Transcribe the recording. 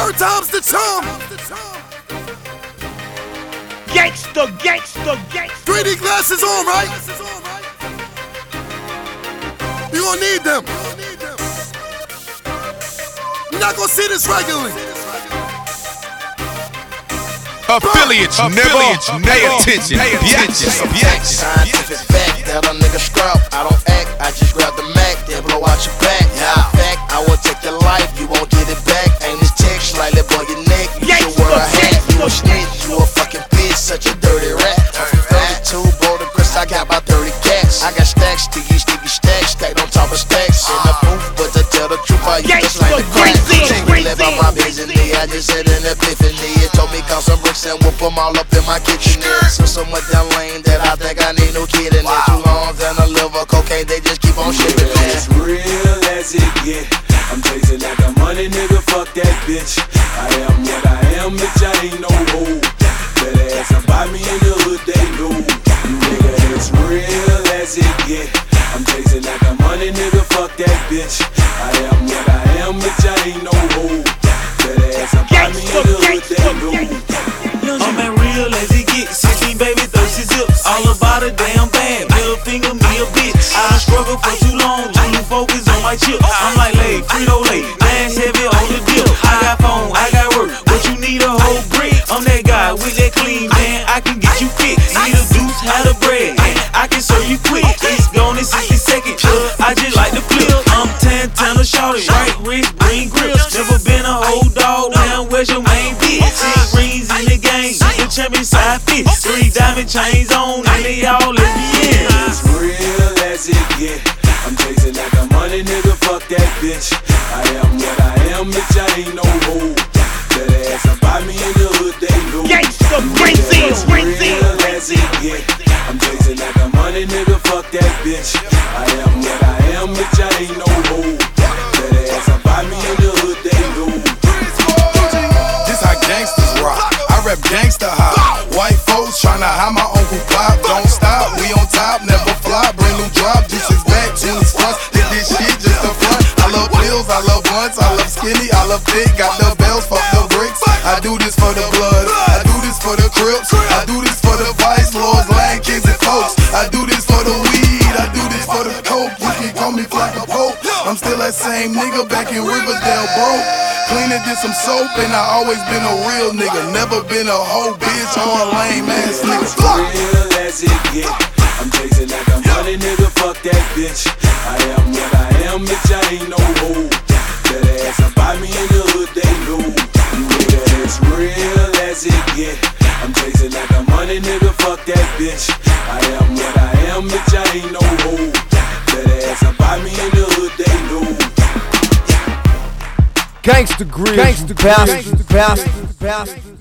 Third time's the charm. Gangsta, gangsta, gangsta. 3D glasses on, right? You gon' need them. You're not gonna see this regularly. Affiliates, nigga, pay attention, bitches. Scientific fact that a nigga scrap. I don't act, I just grab the Mac, then blow out your back. Fact, I will take your life, you won't get it back. Ain't this text slightly boy your neck, you should wear a hat. You a snitch, you a fucking bitch, such a dirty rat. I'm from 32, Boulder Chris, I got about 30 cats. I got stacks, sticky stacks, stacked on top of stacks. In the booth, but to tell the truth, I use just like the crack. Live out my business, I just had an epiphany. It told me count some bricks and whoop them all up in my kitchen. So much down lane that I think I need no kid in it. Too long than a liver, cocaine, they just keep on shipping. As real as it get, I'm chasing like a money nigga, fuck that bitch. I am what I am, bitch, I ain't no hoe. That ass about me in the hood, they know. You nigga, as real as it get, I'm chasing like a money nigga, fuck that bitch. I am what I am, bitch, I ain't no hoe. That ass about me in the hood, they know. I'm as real as it gets, 16 baby, thirsty zips. All about a damn bag, middle finger me a bitch. I done struggled for too long, losing focus on my chip. I'm like Lay, Frito-Lay, glass heavy on the dip. I got phone, I got work, but you need a whole brick. I'm that guy with that clean, man, I can get you fixed. Need a deuce, how to bread, I can serve you quick. It's gone in 60 seconds, I just like to flip. I'm Tantana shorty, right wrist, green grips. Never been a whole dog, now where's your main bitch? 6 rings in the game, the champion side fit. 3 diamond chains on, and they all lesbians. As real as it get, I'm chasing like a money nigga, fuck that bitch. I am what I am, bitch, I ain't no hoe. That ass about me in the hood, they know. Gangsta, crazy, As real as it get, I'm chasing like a money nigga, fuck that bitch. I am what I am, bitch, I ain't no hoe. That ass about me in the hood, they know. This how gangsters rock. I rap gangsta high. White folks tryna hide my Uncle Pop. Don't stop, we on top, never flop. Brand new drop, juices back, tunes fronts. Hit this shit just a front. I love pills, I love blunts, I love skinny, I love thick. Got the bells, fuck the bricks. I do this for the blood, I do this for the Crips, I do this for the Vice Lords, Land Kings and folks. I do this for the weed, I do this for the coke. You can call me Flacco Pope. I'm still that same nigga back in Riverdale, bro. Cleaner than some soap, and I always been a real nigga. Never been a hoe bitch or a lame ass nigga. Real as it get, I'm chasing like a money nigga, fuck that bitch. I am what I am, bitch, I ain't no hoe. That ass about me in the hood, they know. You nigga, as real as it get, I'm chasing like a money nigga, fuck that bitch. I am what I am, bitch, I ain't no hoe. That ass about me in the hood, they know. Gangsta Grizz, bastard.